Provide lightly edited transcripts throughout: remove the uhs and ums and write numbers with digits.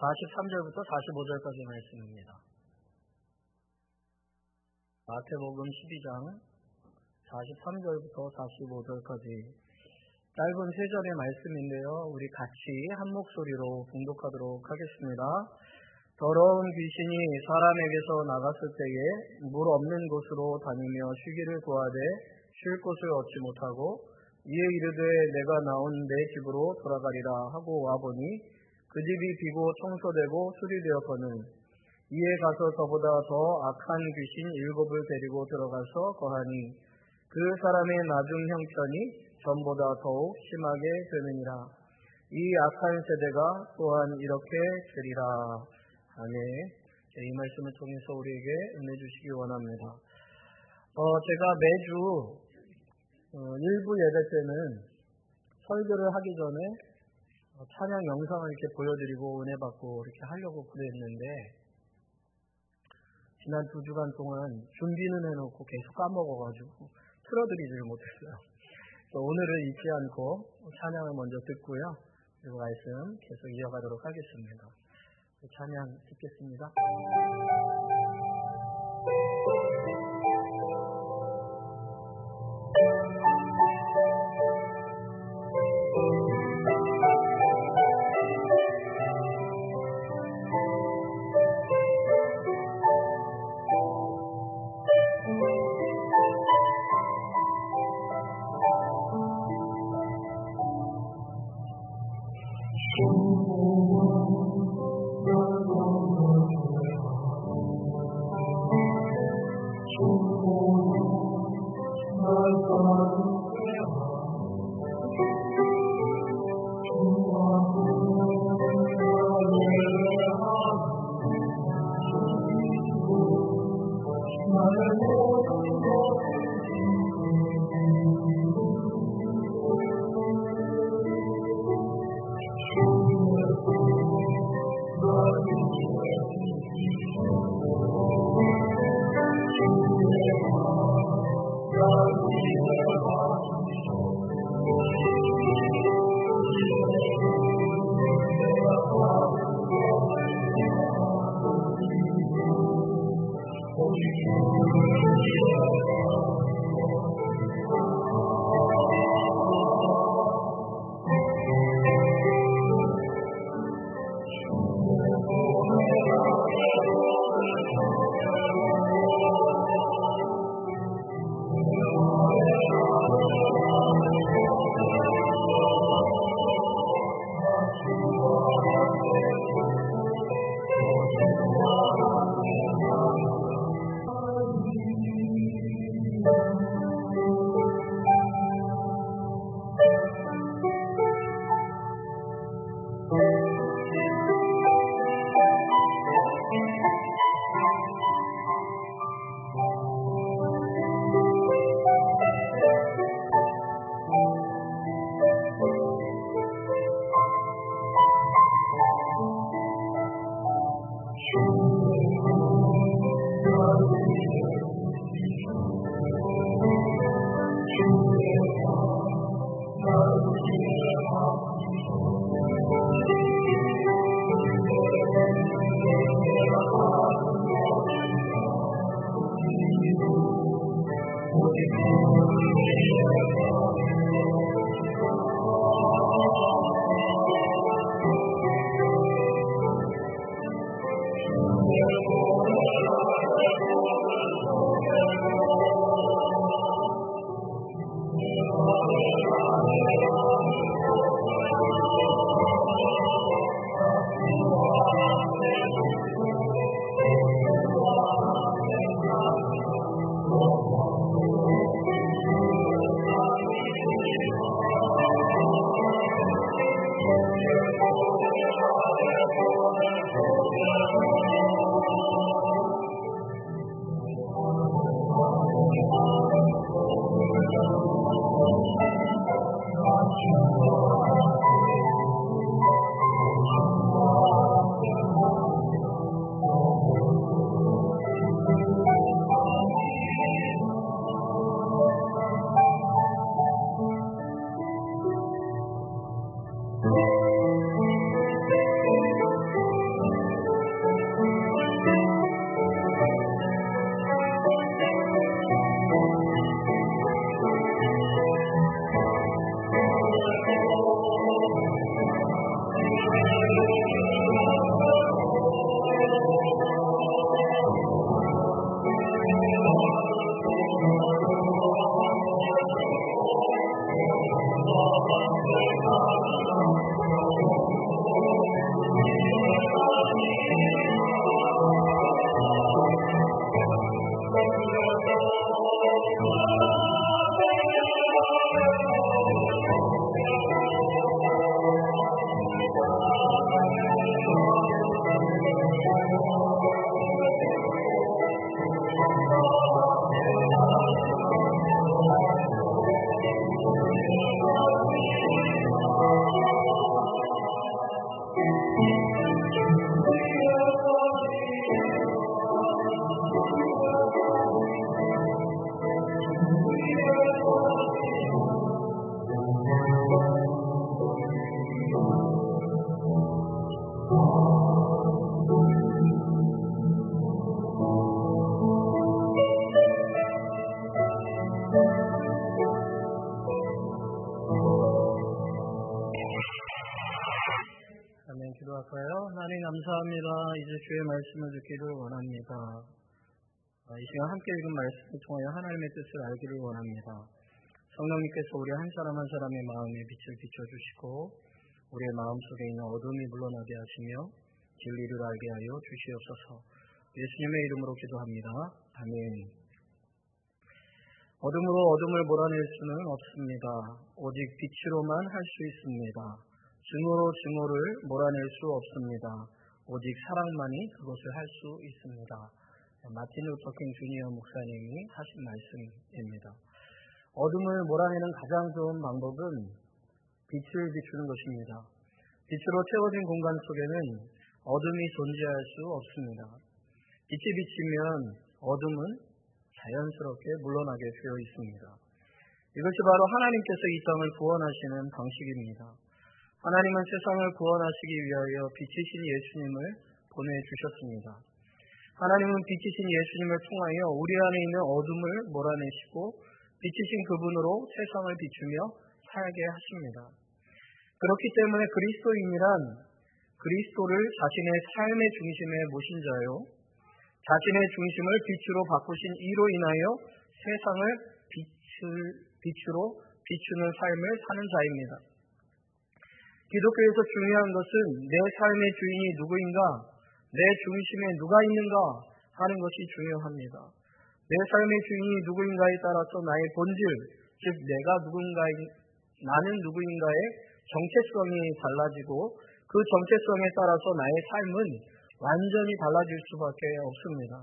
43절부터 45절까지 말씀입니다. 마태복음 12장 43절부터 45절까지 짧은 세 절의 말씀인데요. 우리 같이 한 목소리로 봉독하도록 하겠습니다. 더러운 귀신이 사람에게서 나갔을 때에 물 없는 곳으로 다니며 쉬기를 구하되 쉴 곳을 얻지 못하고 이에 이르되 내가 나온 내 집으로 돌아가리라 하고 와보니 그 집이 비고 청소되고 수리되었거늘 이에 가서 저보다 더 악한 귀신 7을 데리고 들어가서 거하니 그 사람의 나중 형편이 전보다 더욱 심하게 되느니라. 이 악한 세대가 또한 이렇게 되리라. 아멘. 이 말씀을 통해서 우리에게 은혜 주시기 원합니다. 제가 매주 일부 예배 때는 설교를 하기 전에 찬양 영상을 이렇게 보여드리고 은혜 받고 이렇게 하려고 그랬는데 지난 2주간 동안 준비는 해놓고 계속 까먹어가지고 틀어드리지를 못했어요. 오늘은 잊지 않고 찬양을 먼저 듣고요. 그리고 말씀 계속 이어가도록 하겠습니다. 찬양 듣겠습니다. 기도할까요? 하나님 감사합니다. 이제 주의 말씀을 듣기를 원합니다. 이 시간 함께 읽은 말씀을 통하여 하나님의 뜻을 알기를 원합니다. 성령님께서 우리 한 사람 한 사람의 마음에 빛을 비춰주시고 우리의 마음속에 있는 어둠이 물러나게 하시며 진리를 알게 하여 주시옵소서. 예수님의 이름으로 기도합니다. 아멘. 어둠으로 어둠을 몰아낼 수는 없습니다. 오직 빛으로만 할 수 있습니다. 증오로 증오를 몰아낼 수 없습니다. 오직 사랑만이 그것을 할 수 있습니다. 마틴 루터 킹 주니어 목사님이 하신 말씀입니다. 어둠을 몰아내는 가장 좋은 방법은 빛을 비추는 것입니다. 빛으로 채워진 공간 속에는 어둠이 존재할 수 없습니다. 빛이 비치면 어둠은 자연스럽게 물러나게 되어 있습니다. 이것이 바로 하나님께서 이 땅을 구원하시는 방식입니다. 하나님은 세상을 구원하시기 위하여 빛이신 예수님을 보내주셨습니다. 하나님은 빛이신 예수님을 통하여 우리 안에 있는 어둠을 몰아내시고 빛이신 그분으로 세상을 비추며 살게 하십니다. 그렇기 때문에 그리스도인이란 그리스도를 자신의 삶의 중심에 모신 자요, 자신의 중심을 빛으로 바꾸신 이로 인하여 세상을 빛으로 비추는 삶을 사는 자입니다. 기독교에서 중요한 것은 내 삶의 주인이 누구인가, 내 중심에 누가 있는가 하는 것이 중요합니다. 내 삶의 주인이 누구인가에 따라서 나의 본질, 즉 나는 누구인가의 정체성이 달라지고 그 정체성에 따라서 나의 삶은 완전히 달라질 수밖에 없습니다.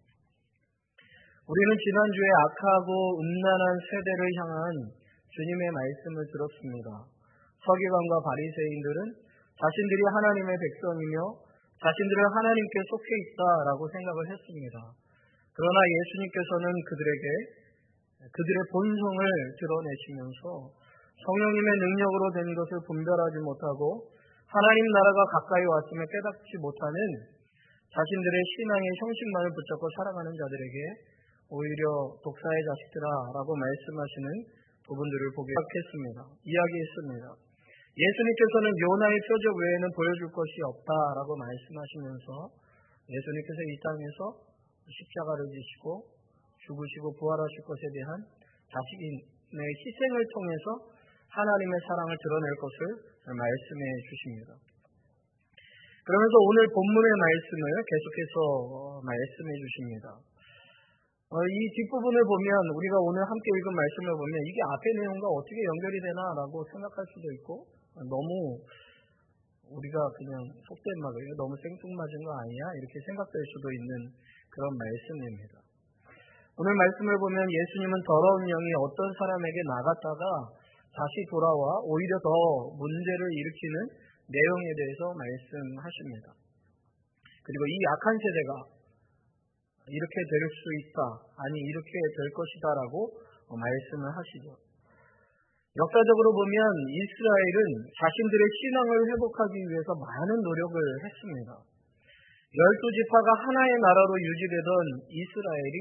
우리는 지난주에 악하고 음란한 세대를 향한 주님의 말씀을 들었습니다. 서기관과 바리새인들은 자신들이 하나님의 백성이며 자신들은 하나님께 속해 있다라고 생각을 했습니다. 그러나 예수님께서는 그들의 본성을 드러내시면서 성령님의 능력으로 된 것을 분별하지 못하고 하나님 나라가 가까이 왔음을 깨닫지 못하는 자신들의 신앙의 형식만을 붙잡고 살아가는 자들에게 오히려 독사의 자식들아라고 말씀하시는 부분들을 보게 했습니다. 이야기했습니다. 예수님께서는 요나의 표적 외에는 보여줄 것이 없다라고 말씀하시면서 예수님께서 이 땅에서 십자가를 지시고 죽으시고 부활하실 것에 대한 자신의 희생을 통해서 하나님의 사랑을 드러낼 것을 말씀해 주십니다. 그러면서 오늘 본문의 말씀을 계속해서 말씀해 주십니다. 이 뒷부분을 보면 우리가 오늘 함께 읽은 말씀을 보면 이게 앞의 내용과 어떻게 연결이 되나라고 생각할 수도 있고 너무 우리가 그냥 속된 말로 너무 생뚱맞은 거 아니야? 이렇게 생각될 수도 있는 그런 말씀입니다. 오늘 말씀을 보면 예수님은 더러운 영이 어떤 사람에게 나갔다가 다시 돌아와 오히려 더 문제를 일으키는 내용에 대해서 말씀하십니다. 그리고 이 악한 세대가 이렇게 될 수 있다, 아니 이렇게 될 것이다라고 말씀을 하시죠. 역사적으로 보면 이스라엘은 자신들의 신앙을 회복하기 위해서 많은 노력을 했습니다. 12지파가 하나의 나라로 유지되던 이스라엘이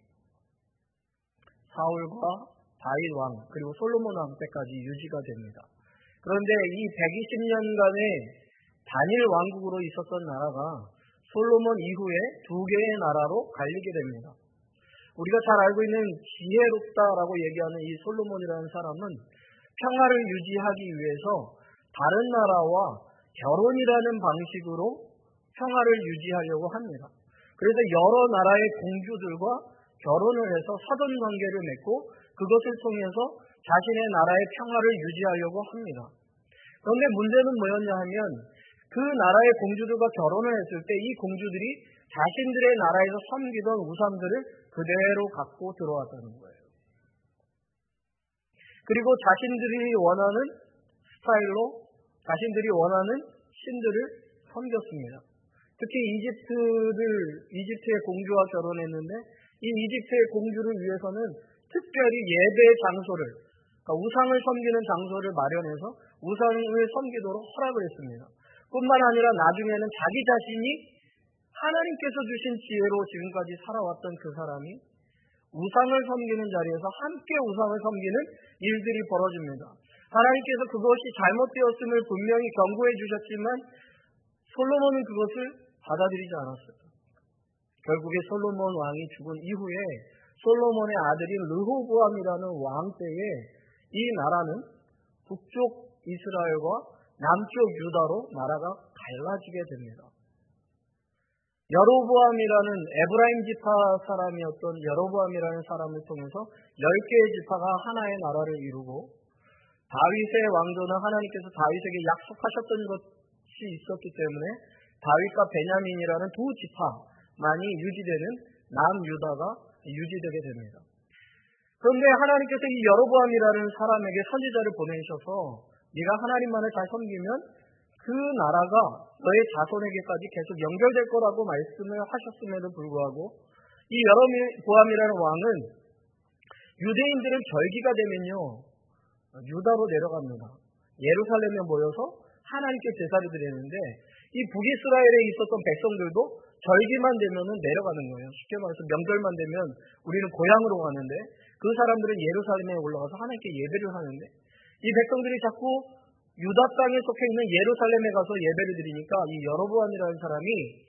사울과 다윗 왕 그리고 솔로몬 왕 때까지 유지가 됩니다. 그런데 이 120년간의 단일 왕국으로 있었던 나라가 솔로몬 이후에 두 개의 나라로 갈리게 됩니다. 우리가 잘 알고 있는 지혜롭다라고 얘기하는 이 솔로몬이라는 사람은 평화를 유지하기 위해서 다른 나라와 결혼이라는 방식으로 평화를 유지하려고 합니다. 그래서 여러 나라의 공주들과 결혼을 해서 사돈 관계를 맺고 그것을 통해서 자신의 나라의 평화를 유지하려고 합니다. 그런데 문제는 뭐였냐 하면 그 나라의 공주들과 결혼을 했을 때 이 공주들이 자신들의 나라에서 섬기던 우상들을 그대로 갖고 들어왔다는 거예요. 그리고 자신들이 원하는 스타일로 자신들이 원하는 신들을 섬겼습니다. 특히 이집트의 공주와 결혼했는데 이 이집트의 공주를 위해서는 특별히 예배 장소를, 그러니까 우상을 섬기는 장소를 마련해서 우상을 섬기도록 허락을 했습니다. 뿐만 아니라 나중에는 자기 자신이 하나님께서 주신 지혜로 지금까지 살아왔던 그 사람이 우상을 섬기는 자리에서 함께 우상을 섬기는 일들이 벌어집니다. 하나님께서 그것이 잘못되었음을 분명히 경고해 주셨지만 솔로몬은 그것을 받아들이지 않았어요. 결국에 솔로몬 왕이 죽은 이후에 솔로몬의 아들인 르호보암이라는 왕 때에 이 나라는 북쪽 이스라엘과 남쪽 유다로 나라가 갈라지게 됩니다. 여로보암이라는 에브라임 지파 사람이었던 여로보암이라는 사람을 통해서 10개의 지파가 하나의 나라를 이루고, 다윗의 왕조는 하나님께서 다윗에게 약속하셨던 것이 있었기 때문에 다윗과 베냐민이라는 두 지파만이 유지되는 남유다가 유지되게 됩니다. 그런데 하나님께서 이 여로보암이라는 사람에게 선지자를 보내셔서 네가 하나님만을 잘 섬기면 그 나라가 너의 자손에게까지 계속 연결될 거라고 말씀을 하셨음에도 불구하고 이 여로보암이라는 왕은 유대인들은 절기가 되면요 유다로 내려갑니다. 예루살렘에 모여서 하나님께 제사를 드리는데 이 북이스라엘에 있었던 백성들도 절기만 되면은 내려가는 거예요. 쉽게 말해서 명절만 되면 우리는 고향으로 가는데 그 사람들은 예루살렘에 올라가서 하나님께 예배를 하는데 이 백성들이 자꾸 유다 땅에 속해 있는 예루살렘에 가서 예배를 드리니까 이 여로보암이라는 사람이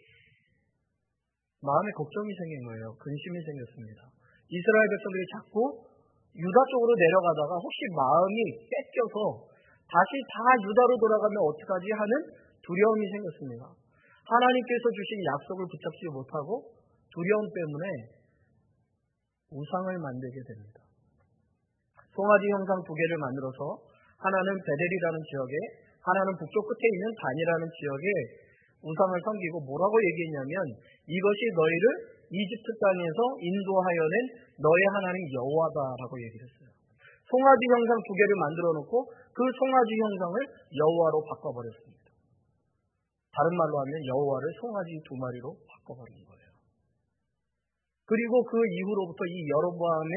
마음에 걱정이 생긴 거예요. 근심이 생겼습니다. 이스라엘 백성들이 자꾸 유다 쪽으로 내려가다가 혹시 마음이 뺏겨서 다시 다 유다로 돌아가면 어떡하지 하는 두려움이 생겼습니다. 하나님께서 주신 약속을 붙잡지 못하고 두려움 때문에 우상을 만들게 됩니다. 송아지 형상 두 개를 만들어서 하나는 베델이라는 지역에, 하나는 북쪽 끝에 있는 단이라는 지역에 우상을 섬기고 뭐라고 얘기했냐면 이것이 너희를 이집트 땅에서 인도하여 낸 너의 하나님 여호와다라고 얘기를 했어요. 송아지 형상 두 개를 만들어 놓고 그 송아지 형상을 여호와로 바꿔버렸습니다. 다른 말로 하면 여호와를 송아지 두 마리로 바꿔버린 거예요. 그리고 그 이후로부터 이 여로보암의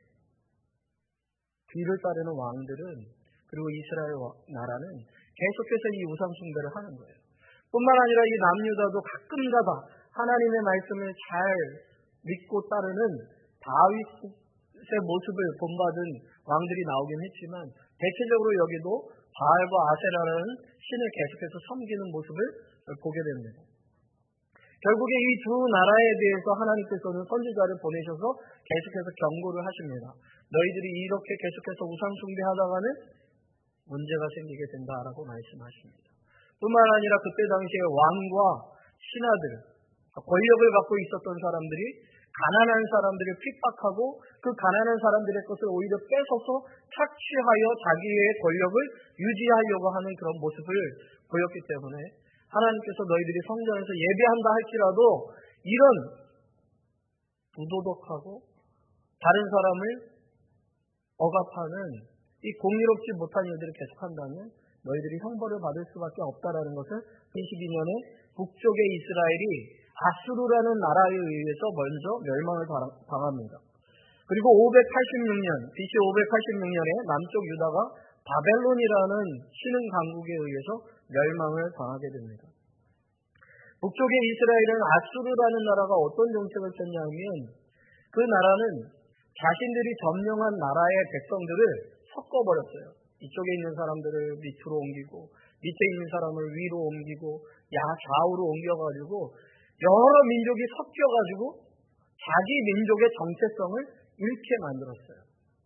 뒤를 따르는 왕들은 그리고 이스라엘 나라는 계속해서 이 우상 숭배를 하는 거예요. 뿐만 아니라 이 남유다도 가끔가다 하나님의 말씀을 잘 믿고 따르는 다윗의 모습을 본받은 왕들이 나오긴 했지만 대체적으로 여기도 바알과 아세라라는 신을 계속해서 섬기는 모습을 보게 됩니다. 결국에 이 두 나라에 대해서 하나님께서는 선지자를 보내셔서 계속해서 경고를 하십니다. 너희들이 이렇게 계속해서 우상 숭배하다가는 문제가 생기게 된다라고 말씀하십니다. 뿐만 아니라 그때 당시에 왕과 신하들, 권력을 갖고 있었던 사람들이 가난한 사람들을 핍박하고 그 가난한 사람들의 것을 오히려 뺏어서 착취하여 자기의 권력을 유지하려고 하는 그런 모습을 보였기 때문에 하나님께서 너희들이 성전에서 예배한다 할지라도 이런 부도덕하고 다른 사람을 억압하는 이 공의롭지 못한 일들을 계속한다면 너희들이 형벌을 받을 수밖에 없다라는 것을 22년에 북쪽의 이스라엘이 아수르라는 나라에 의해서 먼저 멸망을 당합니다. 그리고 586년, BC 586년에 남쪽 유다가 바벨론이라는 신흥 강국에 의해서 멸망을 당하게 됩니다. 북쪽의 이스라엘은 아수르라는 나라가 어떤 정책을 폈냐면 그 나라는 자신들이 점령한 나라의 백성들을 섞어버렸어요. 이쪽에 있는 사람들을 밑으로 옮기고 밑에 있는 사람을 위로 옮기고 좌우로 옮겨가지고 여러 민족이 섞여가지고 자기 민족의 정체성을 잃게 만들었어요.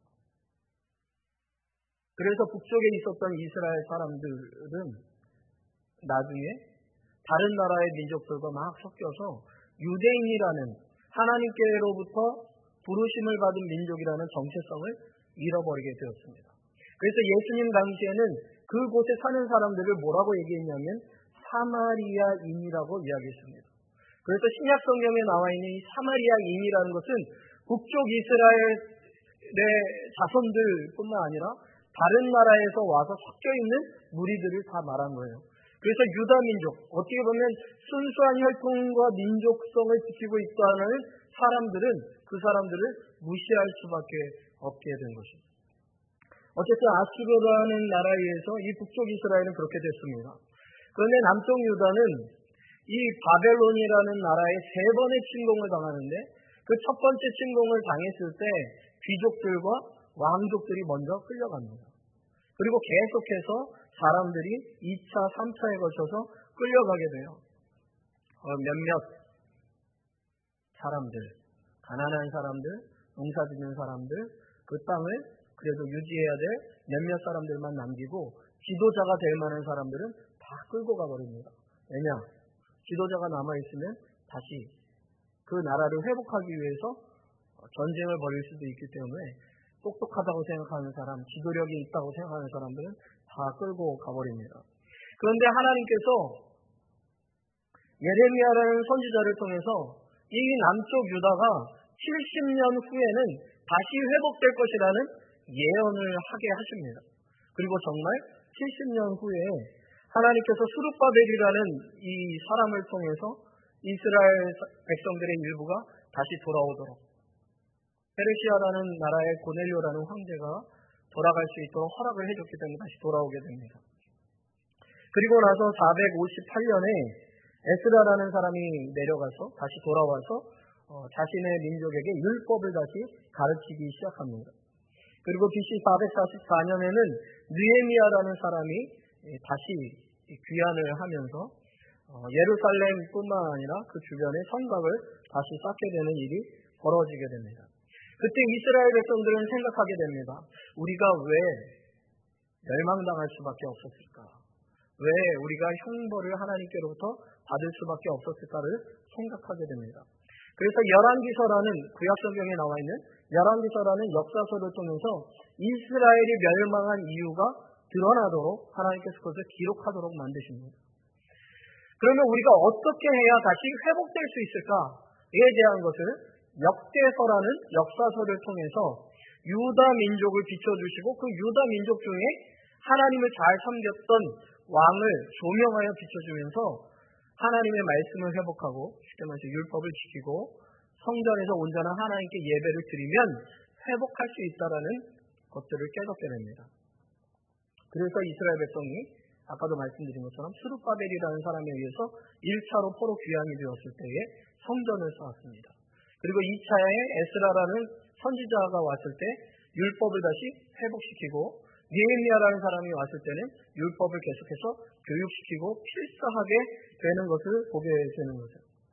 그래서 북쪽에 있었던 이스라엘 사람들은 나중에 다른 나라의 민족들과 막 섞여서 유대인이라는 하나님께로부터 부르심을 받은 민족이라는 정체성을 잃어버리게 되었습니다. 그래서 예수님 당시에는 그곳에 사는 사람들을 뭐라고 얘기했냐면 사마리아인이라고 이야기했습니다. 그래서 신약 성경에 나와 있는 이 사마리아인이라는 것은 북쪽 이스라엘의 자손들뿐만 아니라 다른 나라에서 와서 섞여 있는 무리들을 다 말한 거예요. 그래서 유다 민족, 어떻게 보면 순수한 혈통과 민족성을 지키고 있다는 사람들은 그 사람들을 무시할 수밖에 없게 된 것입니다. 어쨌든 아수르라는 나라에 의해서 이 북쪽 이스라엘은 그렇게 됐습니다. 그런데 남쪽 유다는 이 바벨론이라는 나라에 3번의 침공을 당하는데 그 첫 번째 침공을 당했을 때 귀족들과 왕족들이 먼저 끌려갑니다. 그리고 계속해서 사람들이 2차, 3차에 걸쳐서 끌려가게 돼요. 몇몇 사람들, 가난한 사람들, 농사짓는 사람들, 그 땅을 그래도 유지해야 될 몇몇 사람들만 남기고 지도자가 될 만한 사람들은 다 끌고 가버립니다. 왜냐? 지도자가 남아있으면 다시 그 나라를 회복하기 위해서 전쟁을 벌일 수도 있기 때문에 똑똑하다고 생각하는 사람, 지도력이 있다고 생각하는 사람들은 다 끌고 가버립니다. 그런데 하나님께서 예레미야라는 선지자를 통해서 이 남쪽 유다가 70년 후에는 다시 회복될 것이라는 예언을 하게 하십니다. 그리고 정말 70년 후에 하나님께서 수르바벨이라는 이 사람을 통해서 이스라엘 백성들의 일부가 다시 돌아오도록 페르시아라는 나라의 고넬료라는 황제가 돌아갈 수 있도록 허락을 해줬기 때문에 다시 돌아오게 됩니다. 그리고 나서 458년에 에스라라는 사람이 내려가서 다시 돌아와서 자신의 민족에게 율법을 다시 가르치기 시작합니다. 그리고 BC 444년에는 느헤미야라는 사람이 다시 귀환을 하면서 예루살렘뿐만 아니라 그 주변의 성곽을 다시 쌓게 되는 일이 벌어지게 됩니다. 그때 이스라엘 백성들은 생각하게 됩니다. 우리가 왜 멸망당할 수밖에 없었을까? 왜 우리가 형벌을 하나님께로부터 받을 수밖에 없었을까를 생각하게 됩니다. 그래서 열왕기서라는 구약성경에 나와 있는 열왕기서라는 역사서를 통해서 이스라엘이 멸망한 이유가 드러나도록 하나님께서 그것을 기록하도록 만드십니다. 그러면 우리가 어떻게 해야 다시 회복될 수 있을까에 대한 것을 역대서라는 역사서를 통해서 유다 민족을 비춰주시고 그 유다 민족 중에 하나님을 잘 섬겼던 왕을 조명하여 비춰주면서 하나님의 말씀을 회복하고 쉽게 말해서 율법을 지키고 성전에서 온전한 하나님께 예배를 드리면 회복할 수 있다라는 것들을 깨닫게 됩니다. 그래서 이스라엘 백성이 아까도 말씀드린 것처럼 스룹바벨이라는 사람에 의해서 1차로 포로 귀환이 되었을 때에 성전을 쌓았습니다. 그리고 2차에 에스라라는 선지자가 왔을 때 율법을 다시 회복시키고 느헤미야라는 사람이 왔을 때는 율법을 계속해서 교육시키고 필사하게 되는 것을 보게 되는 거죠.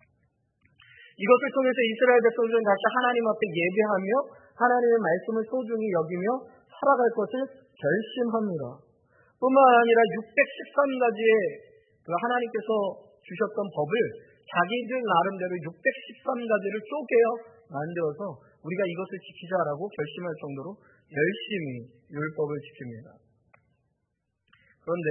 이것을 통해서 이스라엘 백성들은 다시 하나님 앞에 예배하며 하나님의 말씀을 소중히 여기며 살아갈 것을 결심합니다. 뿐만 아니라 613가지의 그 하나님께서 주셨던 법을 자기들 나름대로 613가지를 쪼개어 만들어서 우리가 이것을 지키자라고 결심할 정도로 열심히 율법을 지킵니다. 그런데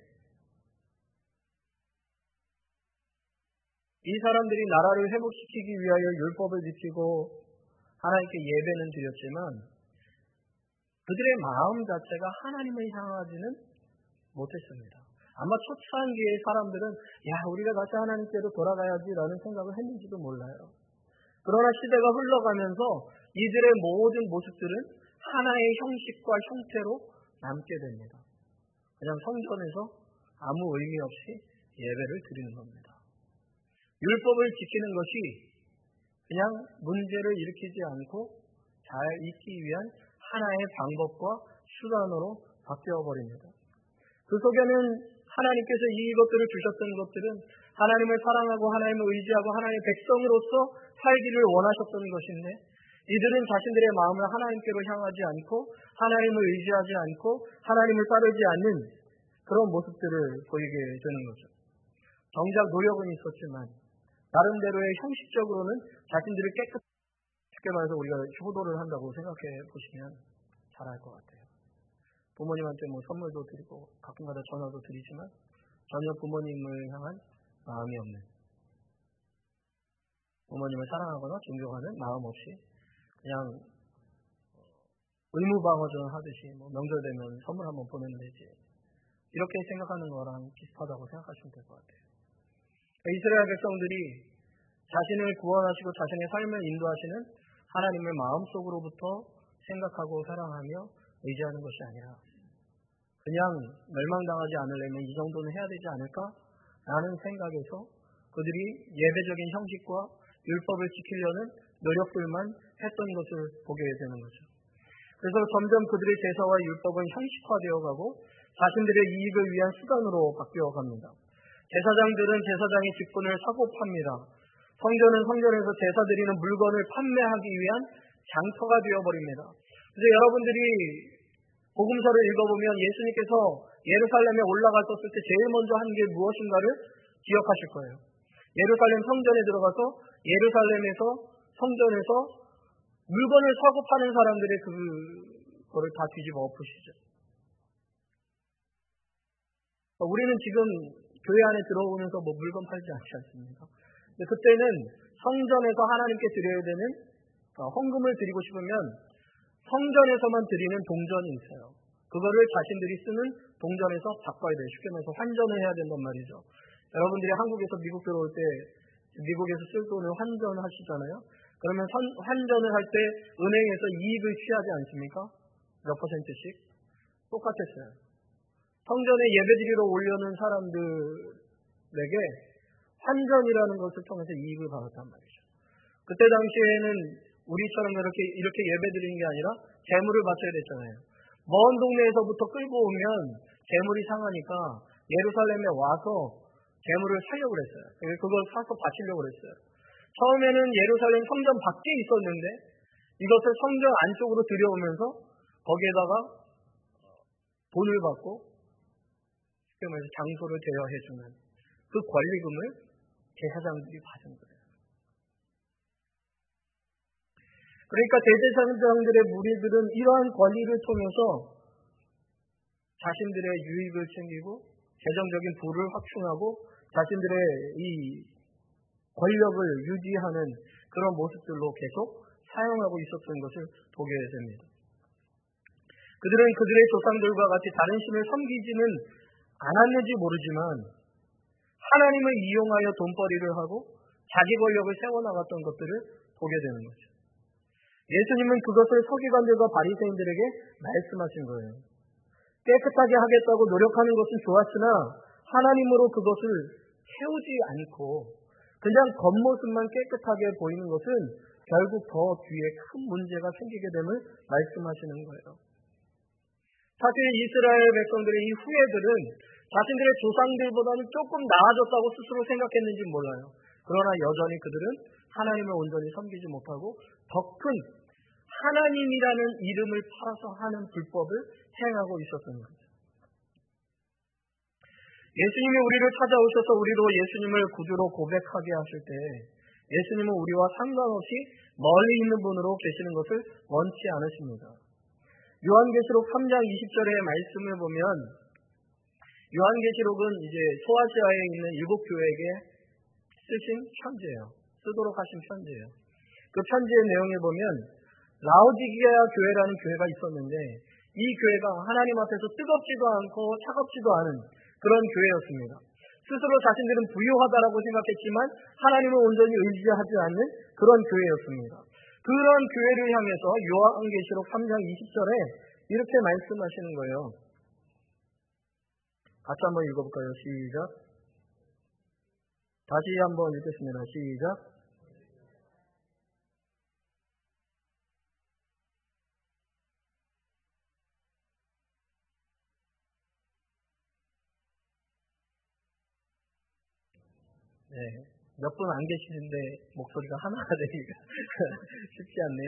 이 사람들이 나라를 회복시키기 위하여 율법을 지키고 하나님께 예배는 드렸지만 그들의 마음 자체가 하나님을 향하지는 못했습니다. 아마 초창기의 사람들은 우리가 다시 하나님께로 돌아가야지라는 생각을 했는지도 몰라요. 그러나 시대가 흘러가면서 이들의 모든 모습들은 하나의 형식과 형태로 남게 됩니다. 그냥 성전에서 아무 의미 없이 예배를 드리는 겁니다. 율법을 지키는 것이 그냥 문제를 일으키지 않고 잘 있기 위한 하나의 방법과 수단으로 바뀌어 버립니다. 그 속에는 하나님께서 이것들을 주셨던 것들은 하나님을 사랑하고 하나님을 의지하고 하나님의 백성으로서 살기를 원하셨던 것인데 이들은 자신들의 마음을 하나님께로 향하지 않고 하나님을 의지하지 않고 하나님을 따르지 않는 그런 모습들을 보이게 되는 거죠. 정작 노력은 있었지만 나름대로의 형식적으로는 자신들을 쉽게 말해서 우리가 효도를 한다고 생각해 보시면 잘 알 것 같아요. 부모님한테 선물도 드리고 가끔가다 전화도 드리지만 전혀 부모님을 향한 마음이 없는, 부모님을 사랑하거나 존경하는 마음 없이 그냥 의무방어전 하듯이 명절 되면 선물 한번 보내면 되지 이렇게 생각하는 거랑 비슷하다고 생각하시면 될 것 같아요. 이스라엘 백성들이 자신을 구원하시고 자신의 삶을 인도하시는 하나님을 마음속으로부터 생각하고 사랑하며 의지하는 것이 아니라 그냥 멸망당하지 않으려면 이 정도는 해야 되지 않을까라는 생각에서 그들이 예배적인 형식과 율법을 지키려는 노력들만 했던 것을 보게 되는 거죠. 그래서 점점 그들의 제사와 율법은 형식화되어 가고 자신들의 이익을 위한 수단으로 바뀌어 갑니다. 제사장들은 제사장의 직분을 사고 팝니다. 성전은 성전에서 제사 드리는 물건을 판매하기 위한 장터가 되어버립니다. 그래서 여러분들이 복음서를 읽어보면 예수님께서 예루살렘에 올라갔었을 때 제일 먼저 한 게 무엇인가를 기억하실 거예요. 예루살렘 성전에 들어가서 예루살렘에서 성전에서 물건을 사고 파는 사람들의 그거를 다 뒤집어 엎으시죠. 우리는 지금 교회 안에 들어오면서 물건 팔지 않지 않습니까? 근데 그때는 성전에서 하나님께 드려야 되는 헌금을 드리고 싶으면 성전에서만 드리는 동전이 있어요. 그거를 자신들이 쓰는 동전에서 바꿔야 돼요. 쉽게 말해서 환전을 해야 된단 말이죠. 여러분들이 한국에서 미국 들어올 때 미국에서 쓸 돈을 환전하시잖아요. 그러면 환전을 할 때 은행에서 이익을 취하지 않습니까? 몇 퍼센트씩? 똑같았어요. 성전에 예배드리러 올려는 사람들에게 환전이라는 것을 통해서 이익을 받았단 말이죠. 그때 당시에는 우리처럼 이렇게 예배드리는 게 아니라 재물을 바쳐야 됐잖아요. 먼 동네에서부터 끌고 오면 재물이 상하니까 예루살렘에 와서 재물을 사려고 그랬어요. 그걸 사서 바치려고 그랬어요. 처음에는 예루살렘 성전 밖에 있었는데 이것을 성전 안쪽으로 들여오면서 거기에다가 돈을 받고 쉽게 말해서 장소를 대여해주는 그 권리금을 제사장들이 받은 거예요. 그러니까 대제사장들의 무리들은 이러한 권리를 통해서 자신들의 유익을 챙기고 재정적인 부를 확충하고 자신들의 이 권력을 유지하는 그런 모습들로 계속 사용하고 있었던 것을 보게 됩니다. 그들은 그들의 조상들과 같이 다른 신을 섬기지는 않았는지 모르지만 하나님을 이용하여 돈벌이를 하고 자기 권력을 세워나갔던 것들을 보게 되는 거죠. 예수님은 그것을 서기관들과 바리새인들에게 말씀하신 거예요. 깨끗하게 하겠다고 노력하는 것은 좋았으나 하나님으로 그것을 채우지 않고 그냥 겉모습만 깨끗하게 보이는 것은 결국 더 뒤에 큰 문제가 생기게 됨을 말씀하시는 거예요. 사실 이스라엘 백성들의 이 후예들은 자신들의 조상들보다는 조금 나아졌다고 스스로 생각했는지 몰라요. 그러나 여전히 그들은 하나님을 온전히 섬기지 못하고 더 큰 하나님이라는 이름을 팔아서 하는 불법을 행하고 있었던 거죠. 예수님이 우리를 찾아오셔서 우리로 예수님을 구주로 고백하게 하실 때 예수님은 우리와 상관없이 멀리 있는 분으로 계시는 것을 원치 않으십니다. 요한계시록 3장 20절의 말씀을 보면 요한계시록은 이제 소아시아에 있는 7교회에게 쓰신 편지예요. 쓰도록 하신 편지예요. 그 편지의 내용을 보면 라오디게아 교회라는 교회가 있었는데 이 교회가 하나님 앞에서 뜨겁지도 않고 차갑지도 않은 그런 교회였습니다. 스스로 자신들은 부유하다라고 생각했지만 하나님을 온전히 의지하지 않는 그런 교회였습니다. 그런 교회를 향해서 요한계시록 3장 20절에 이렇게 말씀하시는 거예요. 같이 한번 읽어볼까요? 시작. 다시 한번 읽겠습니다. 시작. 네, 몇 분 안 계시는데 목소리가 하나가 되기가 쉽지 않네요.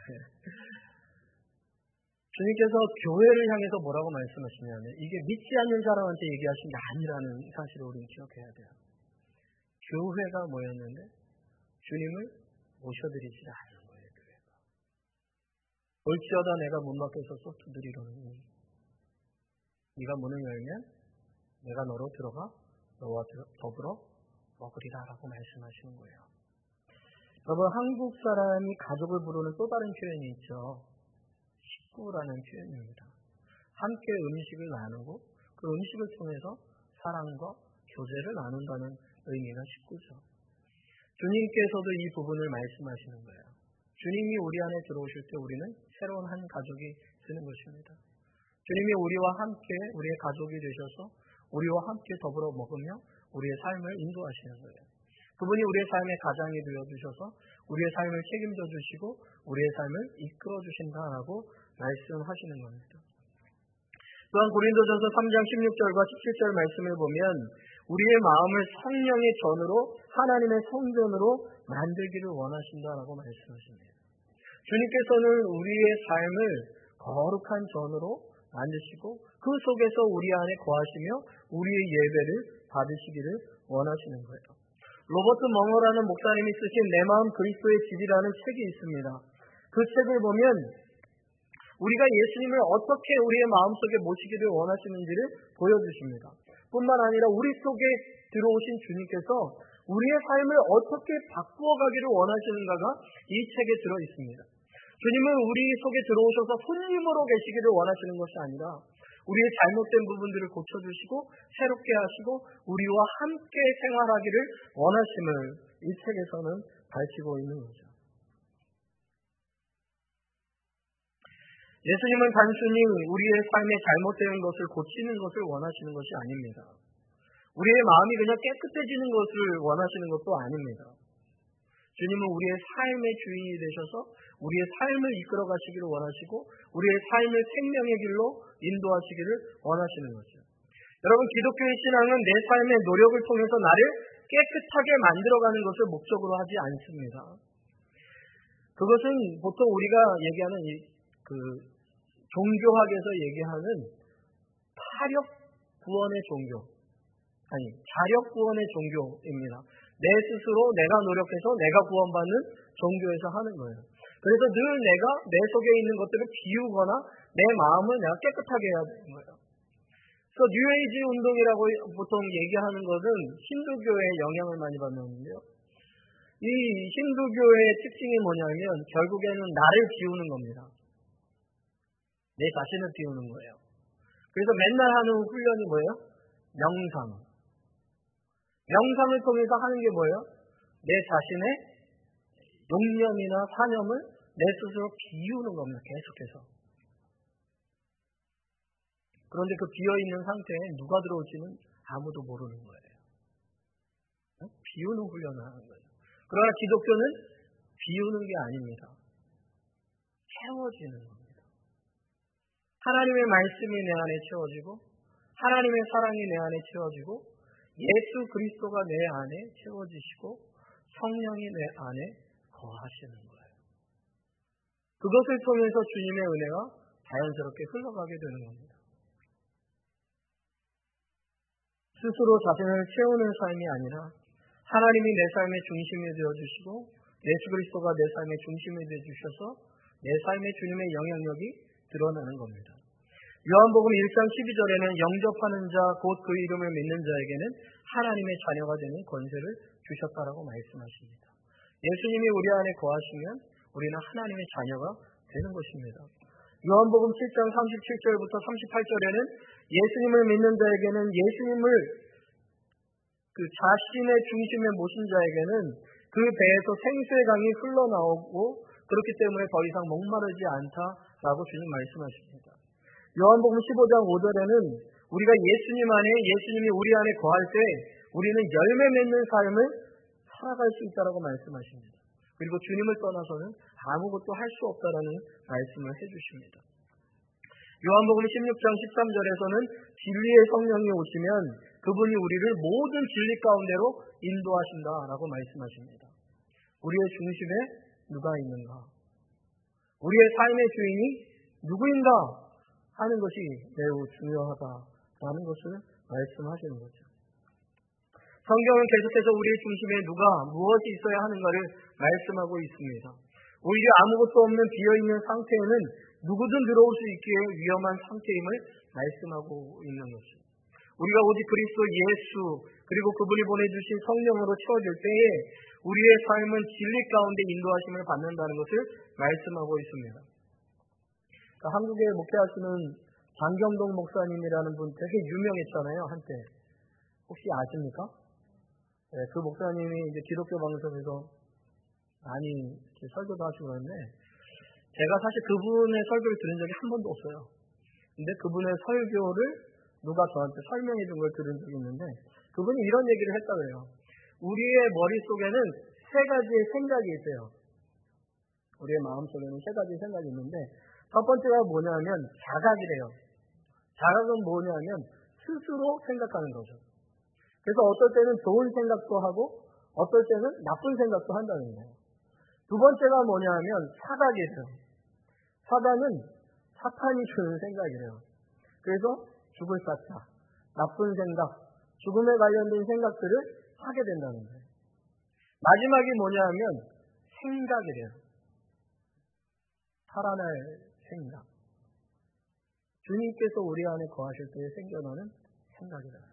주님께서 교회를 향해서 뭐라고 말씀하시냐면 이게 믿지 않는 사람한테 얘기하신 게 아니라는 사실을 우리는 기억해야 돼요. 교회가 뭐였는데 주님을 모셔드리지 않는 거예요. 교회가. 올지어다 내가 문 밖에 서서 두드리노니 네가 문을 열면 내가 너로 들어가 너와 더불어 먹으리라라고 말씀하시는 거예요. 여러분, 한국 사람이 가족을 부르는 또 다른 표현이 있죠. 식구라는 표현입니다. 함께 음식을 나누고 그 음식을 통해서 사랑과 교제를 나눈다는 의미가 식구죠. 주님께서도 이 부분을 말씀하시는 거예요. 주님이 우리 안에 들어오실 때 우리는 새로운 한 가족이 되는 것입니다. 주님이 우리와 함께 우리의 가족이 되셔서 우리와 함께 더불어 먹으며 우리의 삶을 인도하시는 거예요. 그분이 우리의 삶의 가장이 되어주셔서 우리의 삶을 책임져 주시고 우리의 삶을 이끌어 주신다라고 말씀하시는 겁니다. 또한 고린도전서 3장 16절과 17절 말씀을 보면 우리의 마음을 성령의 전으로 하나님의 성전으로 만들기를 원하신다라고 말씀하십니다. 주님께서는 우리의 삶을 거룩한 전으로 만드시고 그 속에서 우리 안에 거하시며 우리의 예배를 받으시기를 원하시는 거예요. 로버트 멍어라는 목사님이 쓰신 내 마음 그리스도의 집이라는 책이 있습니다. 그 책을 보면 우리가 예수님을 어떻게 우리의 마음속에 모시기를 원하시는지를 보여주십니다. 뿐만 아니라 우리 속에 들어오신 주님께서 우리의 삶을 어떻게 바꾸어가기를 원하시는가가 이 책에 들어있습니다. 주님은 우리 속에 들어오셔서 손님으로 계시기를 원하시는 것이 아니라 우리의 잘못된 부분들을 고쳐주시고 새롭게 하시고 우리와 함께 생활하기를 원하심을 이 책에서는 밝히고 있는 거죠. 예수님은 단순히 우리의 삶에 잘못된 것을 고치는 것을 원하시는 것이 아닙니다. 우리의 마음이 그냥 깨끗해지는 것을 원하시는 것도 아닙니다. 주님은 우리의 삶의 주인이 되셔서 우리의 삶을 이끌어 가시기를 원하시고 우리의 삶을 생명의 길로 인도하시기를 원하시는 거죠. 여러분, 기독교의 신앙은 내 삶의 노력을 통해서 나를 깨끗하게 만들어가는 것을 목적으로 하지 않습니다. 그것은 보통 우리가 얘기하는 종교학에서 얘기하는 자력 구원의 종교입니다. 내 스스로 내가 노력해서 내가 구원받는 종교에서 하는 거예요. 그래서 늘 내가 내 속에 있는 것들을 비우거나 내 마음을 내가 깨끗하게 해야 되는 거예요. 그래서 뉴에이지 운동이라고 보통 얘기하는 것은 힌두교의 영향을 많이 받는데요. 이 힌두교의 특징이 뭐냐면 결국에는 나를 비우는 겁니다. 내 자신을 비우는 거예요. 그래서 맨날 하는 훈련이 뭐예요? 명상을 통해서 하는 게 뭐예요? 내 자신의 욕념이나 사념을 내 스스로 비우는 겁니다. 계속해서. 그런데 그 비어있는 상태에 누가 들어올지는 아무도 모르는 거예요. 비우는 훈련을 하는 거예요. 그러나 기독교는 비우는 게 아닙니다. 채워지는 겁니다. 하나님의 말씀이 내 안에 채워지고 하나님의 사랑이 내 안에 채워지고 예수 그리스도가 내 안에 채워지시고 성령이 내 안에 거하시는 거예요. 그것을 통해서 주님의 은혜가 자연스럽게 흘러가게 되는 겁니다. 스스로 자신을 채우는 삶이 아니라 하나님이 내 삶의 중심이 되어주시고 예수 그리스도가 내 삶의 중심이 되어주셔서 내 삶의 주님의 영향력이 드러나는 겁니다. 요한복음 1장 12절에는 영접하는 자 곧 그 이름을 믿는 자에게는 하나님의 자녀가 되는 권세를 주셨다라고 말씀하십니다. 예수님이 우리 안에 거하시면 우리는 하나님의 자녀가 되는 것입니다. 요한복음 7장 37절부터 38절에는 예수님을 믿는 자에게는 예수님을 자신의 중심에 모신 자에게는 그 배에서 생수의 강이 흘러나오고 그렇기 때문에 더 이상 목마르지 않다라고 주님 말씀하십니다. 요한복음 15장 5절에는 우리가 예수님 안에 예수님이 우리 안에 거할 때 우리는 열매 맺는 삶을 살아갈 수 있다라고 말씀하십니다. 그리고 주님을 떠나서는 아무것도 할 수 없다라는 말씀을 해주십니다. 요한복음 16장 13절에서는 진리의 성령이 오시면 그분이 우리를 모든 진리 가운데로 인도하신다라고 말씀하십니다. 우리의 중심에 누가 있는가? 우리의 삶의 주인이 누구인가 하는 것이 매우 중요하다라는 것을 말씀하시는 거죠. 성경은 계속해서 우리의 중심에 누가 무엇이 있어야 하는가를 말씀하고 있습니다. 오히려 아무것도 없는 비어있는 상태에는 누구든 들어올 수 있기에 위험한 상태임을 말씀하고 있는 거죠. 우리가 오직 그리스도 예수 그리고 그분이 보내주신 성령으로 채워질 때에 우리의 삶은 진리 가운데 인도하심을 받는다는 것을 말씀하고 있습니다. 한국에 목회하시는 장경동 목사님이라는 분 되게 유명했잖아요, 한때. 혹시 아십니까? 네, 그 목사님이 이제 기독교 방송에서 많이 설교도 하시고 그러는데, 제가 사실 그분의 설교를 들은 적이 한 번도 없어요. 근데 그분의 설교를 누가 저한테 설명해 준 걸 들은 적이 있는데, 그분이 이런 얘기를 했다 그래요. 우리의 머릿속에는 세 가지의 생각이 있어요. 우리의 마음속에는 세 가지의 생각이 있는데, 첫 번째가 뭐냐면 자각이래요. 자각은 뭐냐면 스스로 생각하는 거죠. 그래서 어떨 때는 좋은 생각도 하고 어떨 때는 나쁜 생각도 한다는 거예요. 두 번째가 뭐냐 하면 사각이래요. 사각은 사탄이 주는 생각이래요. 그래서 죽을 쌌다. 나쁜 생각, 죽음에 관련된 생각들을 하게 된다는 거예요. 마지막이 뭐냐 하면 생각이래요. 살아날 생각. 주님께서 우리 안에 거하실 때 생겨나는 생각이다.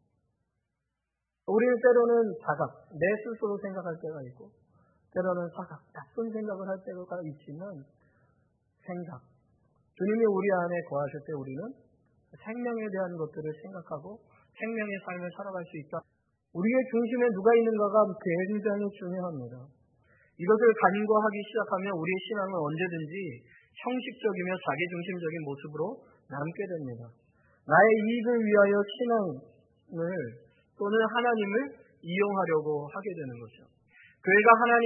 우리는 때로는 사각, 내 스스로 생각할 때가 있고 때로는 사각, 나쁜 생각을 할 때가 있지만 생각, 주님이 우리 안에 거하실 때 우리는 생명에 대한 것들을 생각하고 생명의 삶을 살아갈 수 있다. 우리의 중심에 누가 있는가가 굉장히 중요합니다. 이것을 간과하기 시작하면 우리의 신앙은 언제든지 형식적이며 자기중심적인 모습으로 남게 됩니다. 나의 이익을 위하여 신앙을 또는 하나님을 이용하려고 하게 되는 거죠. 교회가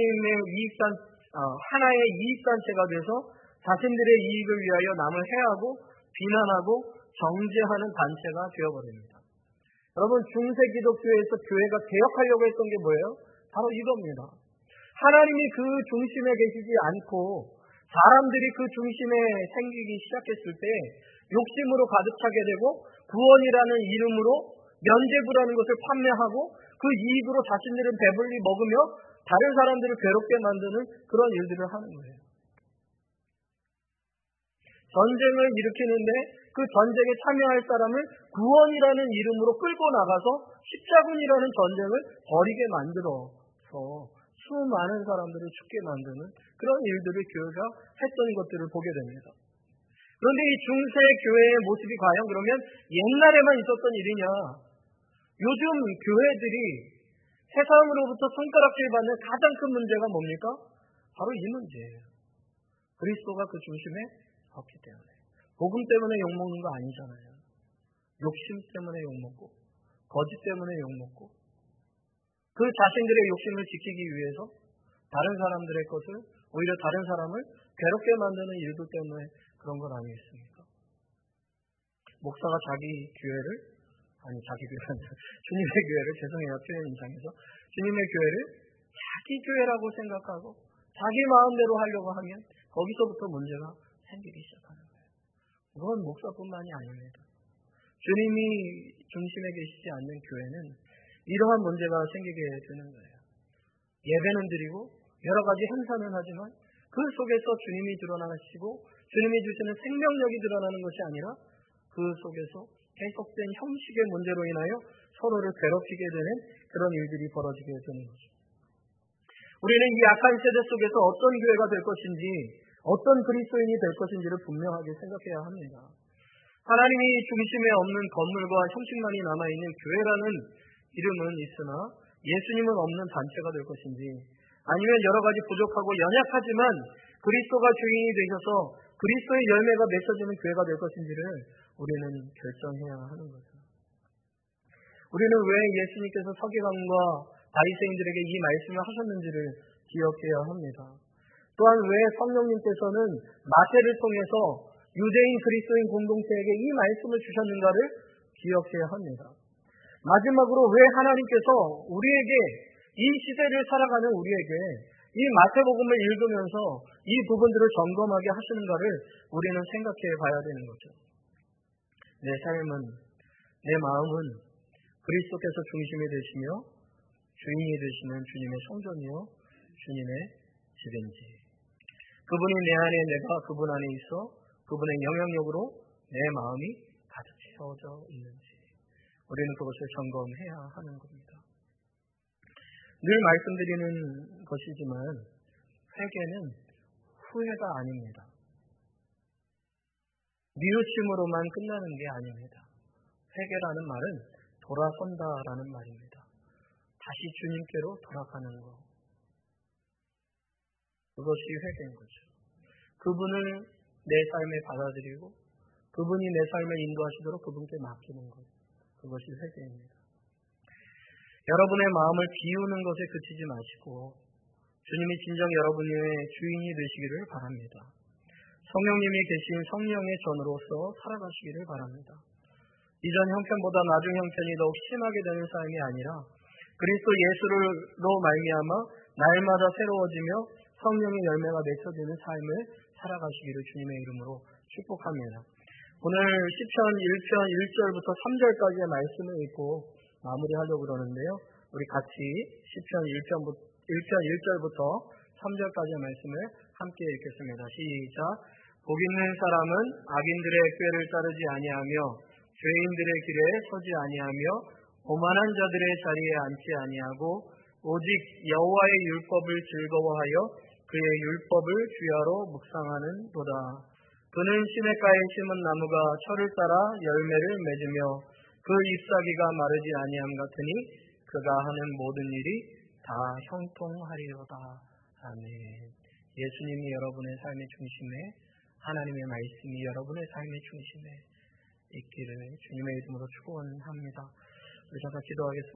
하나의 이익단체가 돼서 자신들의 이익을 위하여 남을 해하고 비난하고 정죄하는 단체가 되어버립니다. 여러분, 중세 기독교에서 교회가 개혁하려고 했던 게 뭐예요? 바로 이겁니다. 하나님이 그 중심에 계시지 않고 사람들이 그 중심에 생기기 시작했을 때 욕심으로 가득 차게 되고 구원이라는 이름으로 면죄부라는 것을 판매하고 그 이익으로 자신들은 배불리 먹으며 다른 사람들을 괴롭게 만드는 그런 일들을 하는 거예요. 전쟁을 일으키는데 그 전쟁에 참여할 사람을 구원이라는 이름으로 끌고 나가서 십자군이라는 전쟁을 벌이게 만들어서 수많은 사람들을 죽게 만드는 그런 일들을 교회가 했던 것들을 보게 됩니다. 그런데 이 중세 교회의 모습이 과연 그러면 옛날에만 있었던 일이냐? 요즘 교회들이 세상으로부터 손가락질 받는 가장 큰 문제가 뭡니까? 바로 이 문제예요. 그리스도가 그 중심에 없기 때문에. 복음 때문에 욕먹는 거 아니잖아요. 욕심 때문에 욕먹고 거짓 때문에 욕먹고 그 자신들의 욕심을 지키기 위해서 다른 사람들의 것을 오히려 다른 사람을 괴롭게 만드는 일들 때문에 그런 건 아니겠습니까? 목사가 주님의 교회를 죄송해요 표현상에서 주님의 교회를 자기 교회라고 생각하고 자기 마음대로 하려고 하면 거기서부터 문제가 생기기 시작하는 거예요. 그건 목사뿐만이 아닙니다. 주님이 중심에 계시지 않는 교회는 이러한 문제가 생기게 되는 거예요. 예배는 드리고 여러 가지 행사는 하지만 그 속에서 주님이 드러나시고 주님이 주시는 생명력이 드러나는 것이 아니라 그 속에서 계속된 형식의 문제로 인하여 서로를 괴롭히게 되는 그런 일들이 벌어지게 되는 거죠. 우리는 이 악한 세대 속에서 어떤 교회가 될 것인지 어떤 그리스도인이 될 것인지를 분명하게 생각해야 합니다. 하나님이 중심에 없는 건물과 형식만이 남아있는 교회라는 이름은 있으나 예수님은 없는 단체가 될 것인지 아니면 여러 가지 부족하고 연약하지만 그리스도가 주인이 되셔서 그리스도의 열매가 맺혀지는 교회가 될 것인지를 우리는 결정해야 하는 거죠. 우리는 왜 예수님께서 서기관과 바리새인들에게 이 말씀을 하셨는지를 기억해야 합니다. 또한 왜 성령님께서는 마태를 통해서 유대인 그리스도인 공동체에게 이 말씀을 주셨는가를 기억해야 합니다. 마지막으로 왜 하나님께서 우리에게 이 시대를 살아가는 우리에게 이 마태복음을 읽으면서 이 부분들을 점검하게 하시는가를 우리는 생각해 봐야 되는 거죠. 내 삶은, 내 마음은 그리스도께서 중심이 되시며 주인이 되시는 주님의 성전이요 주님의 집인지, 그분이 내 안에 내가 그분 안에 있어 그분의 영향력으로 내 마음이 가득 채워져 있는지 우리는 그것을 점검해야 하는 겁니다. 늘 말씀드리는 것이지만 회개는 후회가 아닙니다. 뉘우침으로만 끝나는 게 아닙니다. 회개라는 말은 돌아선다라는 말입니다. 다시 주님께로 돌아가는 것. 그것이 회개인 거죠. 그분을 내 삶에 받아들이고 그분이 내 삶을 인도하시도록 그분께 맡기는 것. 그것이 회개입니다. 여러분의 마음을 비우는 것에 그치지 마시고 주님이 진정 여러분의 주인이 되시기를 바랍니다. 성령님이 계신 성령의 전으로서 살아가시기를 바랍니다. 이전 형편보다 나중 형편이 더욱 심하게 되는 삶이 아니라 그리스도 예수로 말미암아 날마다 새로워지며 성령의 열매가 맺혀지는 삶을 살아가시기를 주님의 이름으로 축복합니다. 오늘 시편 1편 1절부터 3절까지의 말씀을 읽고 마무리하려고 그러는데요. 우리 같이 시편 1편 1절부터 3절까지의 말씀을 함께 읽겠습니다. 시작. 복 있는 사람은 악인들의 꾀를 따르지 아니하며 죄인들의 길에 서지 아니하며 오만한 자들의 자리에 앉지 아니하고 오직 여호와의 율법을 즐거워하여 그의 율법을 주야로 묵상하는도다. 그는 시냇가에 심은 나무가 철을 따라 열매를 맺으며 그 잎사귀가 마르지 아니함 같으니 그가 하는 모든 일이 다 형통하리로다. 아멘. 예수님이 여러분의 삶의 중심에, 하나님의 말씀이 여러분의 삶의 중심에 있기를 주님의 이름으로 축원합니다. 우리 잠깐 기도하겠습니다.